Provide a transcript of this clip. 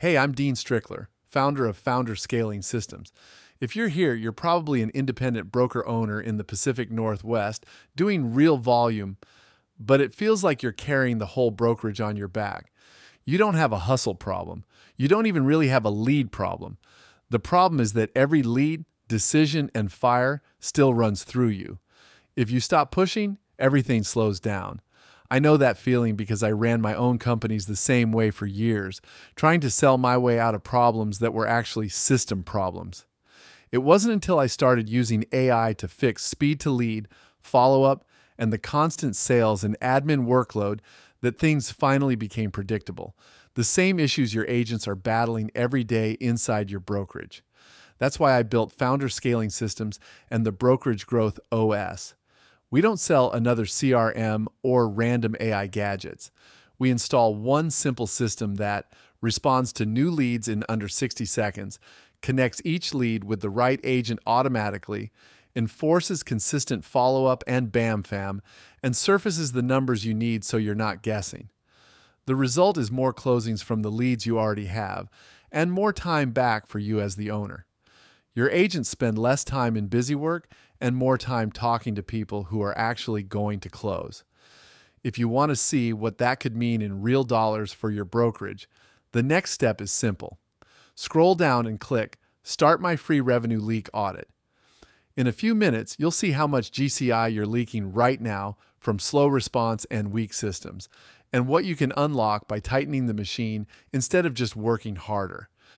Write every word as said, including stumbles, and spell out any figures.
Hey, I'm Dean Strickler, founder of Founder Scaling Systems. If you're here, you're probably an independent broker owner in the Pacific Northwest doing real volume, but it feels like you're carrying the whole brokerage on your back. You don't have a hustle problem. You don't even really have a lead problem. The problem is that every lead, decision, and fire still runs through you. If you stop pushing, everything slows down. I know that feeling because I ran my own companies the same way for years, trying to sell my way out of problems that were actually system problems. It wasn't until I started using A I to fix speed to lead, follow-up, and the constant sales and admin workload that things finally became predictable. The same issues your agents are battling every day inside your brokerage. That's why I built Founder Scaling Systems and the Brokerage Growth O S. We don't sell another C R M or random A I gadgets. We install one simple system that responds to new leads in under sixty seconds, connects each lead with the right agent automatically, enforces consistent follow-up and BAM FAM, and surfaces the numbers you need so you're not guessing. The result is more closings from the leads you already have, and more time back for you as the owner. Your agents spend less time in busy work and more time talking to people who are actually going to close. If you want to see what that could mean in real dollars for your brokerage, the next step is simple. Scroll down and click Start My Free Revenue Leak Audit. In a few minutes, you'll see how much G C I you're leaking right now from slow response and weak systems, and what you can unlock by tightening the machine instead of just working harder.